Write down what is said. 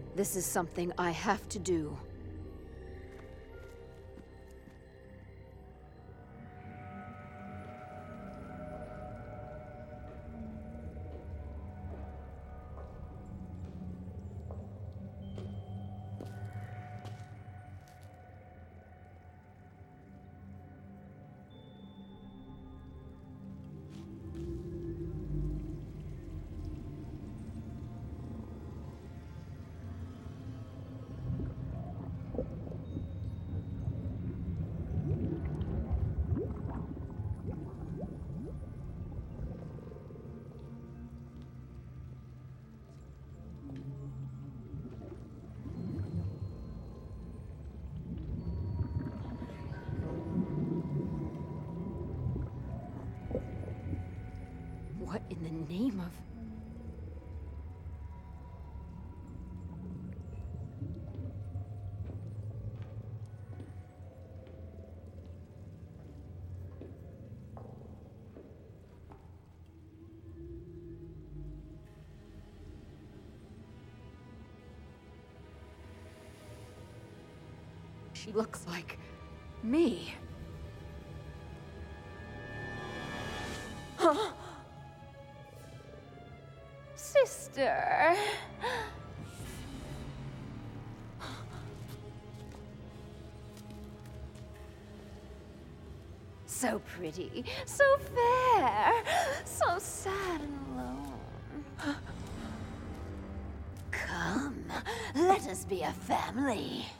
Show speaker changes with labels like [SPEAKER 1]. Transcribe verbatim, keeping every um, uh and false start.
[SPEAKER 1] This is something I have to do. What in the name of... She looks like me. Huh?
[SPEAKER 2] Sister. So pretty, so fair, so sad and alone. Come, let us be a family.